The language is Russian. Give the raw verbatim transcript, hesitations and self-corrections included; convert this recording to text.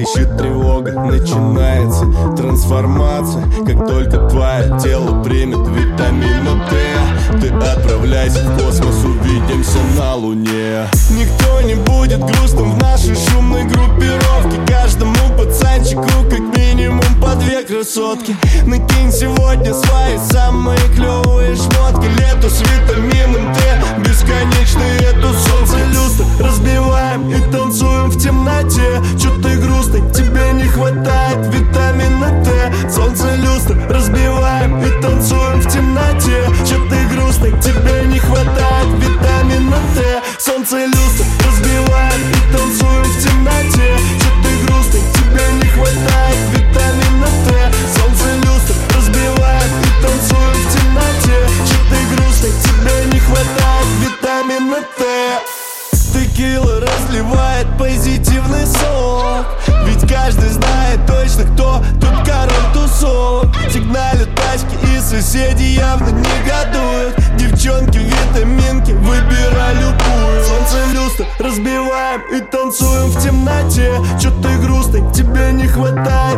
Трещит тревога, начинается трансформация. Как только твое тело примет витамина Д, ты отправляйся в космос, увидимся на Луне. Никто не будет грустным в нашей шумной группировке. Каждому пацанчику как минимум по две красотки. Накинь сегодня свои самые клевые шмотки. Лето с витамином Д, бесконечный эту солнце люстр. Разбиваем и танцуем в темноте. Чё ты грустный, тебе не хватает витамина Д. Солнце люстр, разбиваем и танцуем в темноте. Чё ты грустный, тебе не хватает витамина Д. Солнце люстр, разбиваем и танцуем в темноте. Чё ты грустный, тебе не хватает витамина Д. Солнце люстр, разбиваем и танцуем в темноте. Чё ты грустный, тебе не хватает витамина Д. Текила разливает позитивный сок, ведь каждый знает точно, кто тут король тусовок. Сигналят тачки и соседи явно негодуют. Девчонки, витаминки, выбирай любую. Солнце люстр, разбиваем и танцуем в темноте. Чё ты грустный, тебе не хватает